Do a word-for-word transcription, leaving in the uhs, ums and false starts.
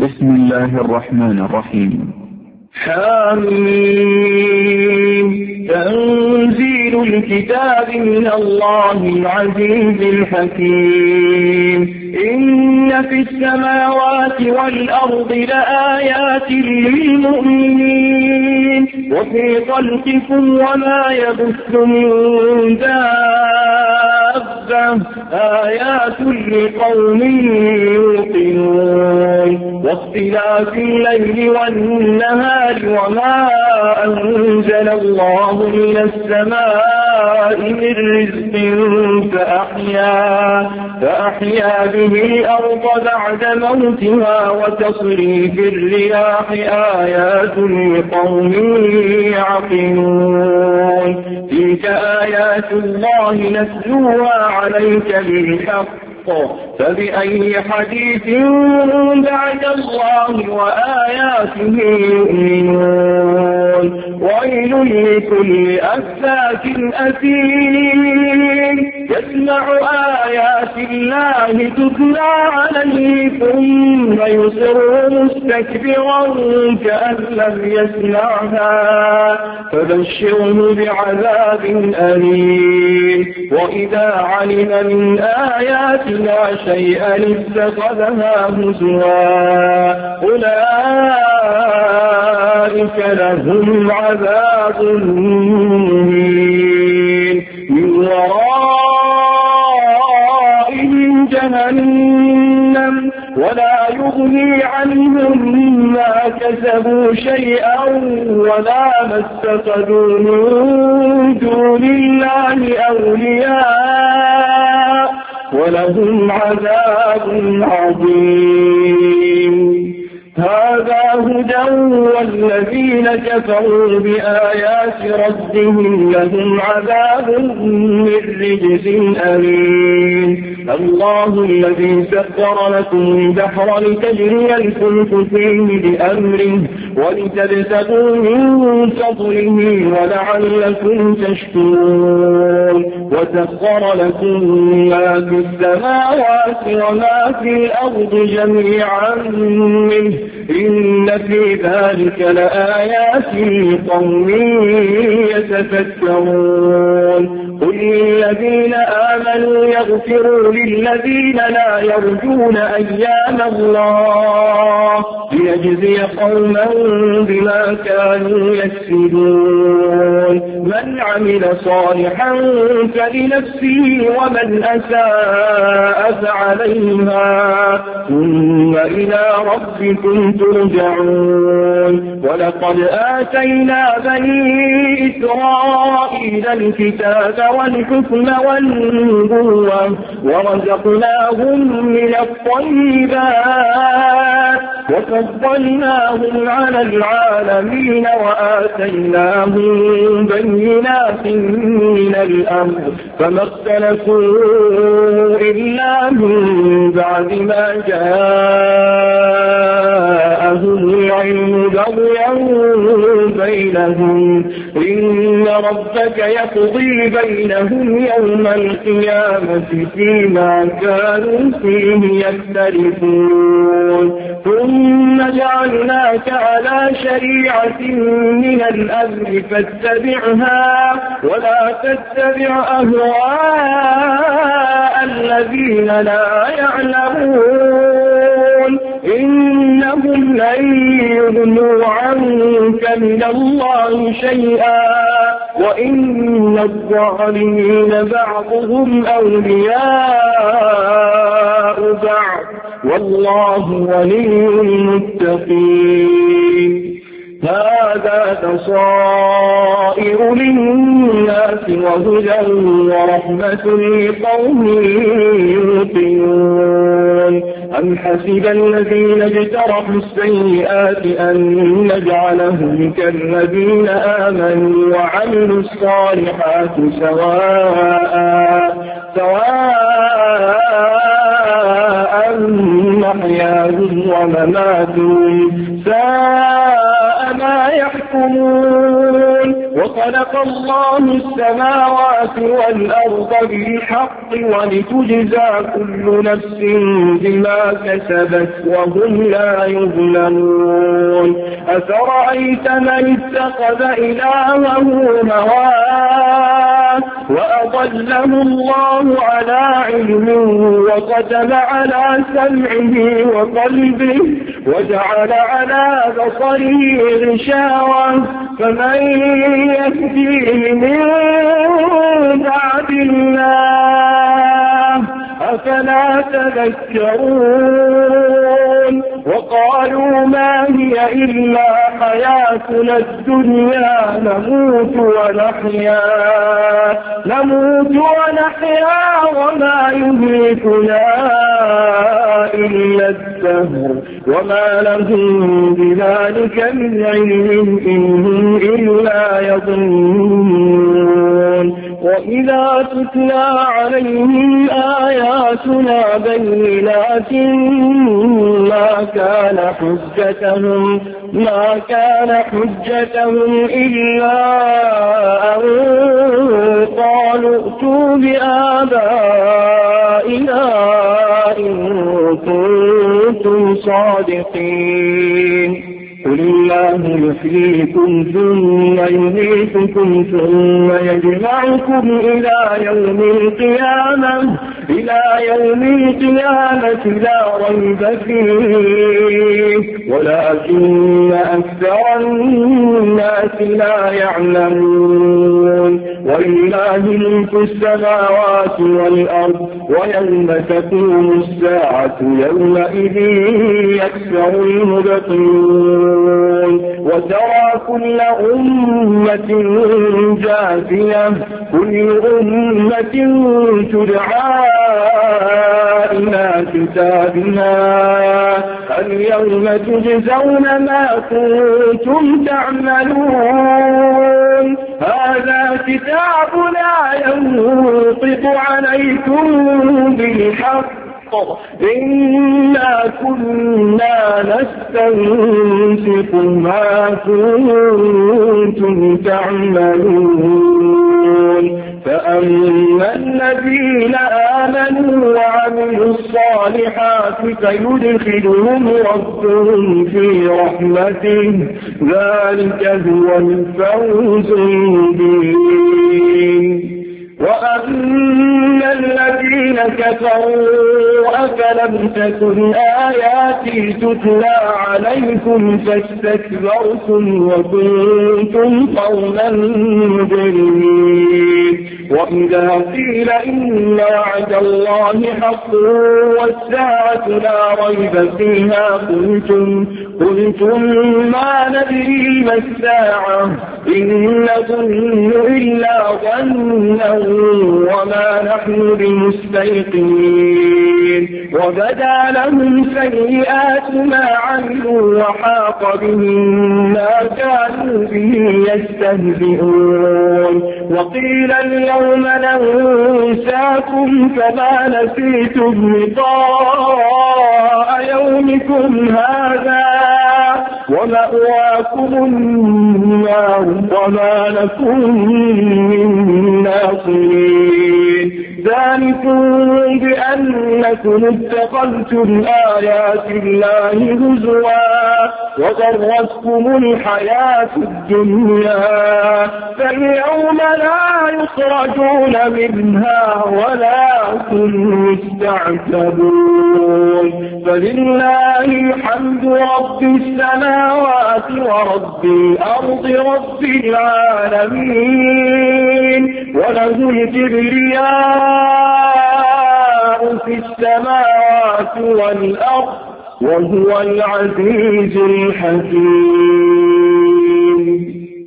بسم الله الرحمن الرحيم. حميم. تنزيل الكتاب من الله العزيز الحكيم. إن في السماوات والأرض لآيات للمؤمنين وفي خلقكم وما يبث من دابة آيات لقوم يوقنون. واختلاف الليل والنهار وما أنزل الله من السماء من رزق فأحيا, فأحيا به الأرض بعد موتها وتصريف الرياح آيات لقوم يعقلون. تلك آيات الله نتلوها عليك بالحق فبأي حديث بعد الله وآياته يؤمنون. ويل لكل أفاك أثيم يسمع آيات الله تتلى عليه ثم يصر مستكبرا كأن لم يسمعها فبشره بعذاب أليم. وإذا علم من آياتنا شيئا اتخذها هزوا أولئك لهم عذاب مهين من ورائهم جهنم ولا يغني عنهم ما كسبوا شيئا ولا ما اتخذوا من دون الله أولياء ولهم عذاب عظيم. هذا هدى والذين كفروا بآيات ربهم لهم عذاب من رجز أليم. الله الذي سخر لكم البحر لتجري الفلك فيه بأمره ولتبتغوا من فضله ولعلكم تشكرون. وسخر لكم ما في السماوات وما في الأرض جميعا منه إن في ذلك لآيات لقوم يتفكرون. قل للذين آمنوا يغفروا للذين لا يرجون أيام الله ليجزي قوما بما كانوا يكسبون. من عمل صالحا فلنفسه ومن أساء فعليها ثم إلى ربكم ترجعون. ولقد آتينا بني إسرائيل الكتاب والحكم والنبوة ورزقناهم من الطيبات وفضلناهم على العالمين وآتيناهم بينات من الأمر فما اختلفوا إلا من بعد ما جاءهم العلم بغيا بينهم. إن ربك يقضي بينهم يوم القيامة فيما كانوا فيه يختلفون. ثم جعلناك على شريعة من الأمر فاتبعها ولا تتبع أهواء الذين لا يعلمون إنهم لن يغنوا عنك من الله شيئا وإن الظالمين بعضهم أولياء بعض والله ولي المتقين. هذا بصائر للناس وهدى ورحمة لقوم يوقنون. أم حسب الذين اجترحوا السيئات أن نجعلهم كالذين آمنوا وعملوا الصالحات سواء سواء محياهم ومماتهم ساء ساء ما يحكمون. وخلق الله السماوات والأرض بالحق ولتجزى كل نفس بما كسبت وهم لا يظلمون. أفرأيت من اتخذ إلهه هواه وأضله الله على علم وختم على سمعه وقلبه وجعل على بصره غشاوة فمن يهديه من بعد الله أفلا تذكرون. وقالوا ما هي إلا حياتنا الدنيا نموت ونحيا نموت ونحيا وما يهلكنا إلا الدهر وما لهم بذلك من علم إن هم إلا يظنون. وإذا تتلى عليهم آياتنا بينات ما كان حجتهم ما كان حجتهم إلا أن قالوا ائتوا بآبائنا إن كنتم صادقين. قل الله يحييكم ثم يميتكم ثم يجمعكم إلى يوم القيامة إلى يوم القيامة لا ريب فيه ولكن أكثر الناس لا يعلمون. ولله ملك السماوات والأرض ويوم تقوم الساعة يومئذ يكثر المبطلون. وترى كل أمة جاثية كل أمة تدعى إلى كتابنا اليوم تجزون ما كنتم تعملون. هذا كتابنا ينطق عليكم بالحق إنا كنا نستنسخ ما كنتم تعملون. فأما الذين آمنوا وعملوا الصالحات فيدخلهم ربهم في رحمته ذلك هو الفوز المبين. وأما الذين كفروا أفلم تكن آياتي تتلى عليكم فاستكبرتم وكنتم قوما مجرمين. وإذا قيل إن وعد الله حق والساعة لا ريب فيها قلتم قلتم ما ندري ما الساعة إن نظن إلا ظنا وما نحن بمستيقنين. وبدا لهم سيئات ما عملوا وحاق بهم ما كانوا به يستهزئون. وقيل اليوم ننساكم كما نسيتم لقاء يومكم هذا ومأواكم النار وما لكم من ناصرين. ذلكم بأنكم اتخذتم آيات الله هزوا وغرتكم الحياة الدنيا فاليوم لا يخرجون منها ولا هم يستعتبون. فلله الحمد رب السماوات ورب الأرض رب العالمين وله الكبرياء في السماوات والأرض وهو العزيز الحكيم.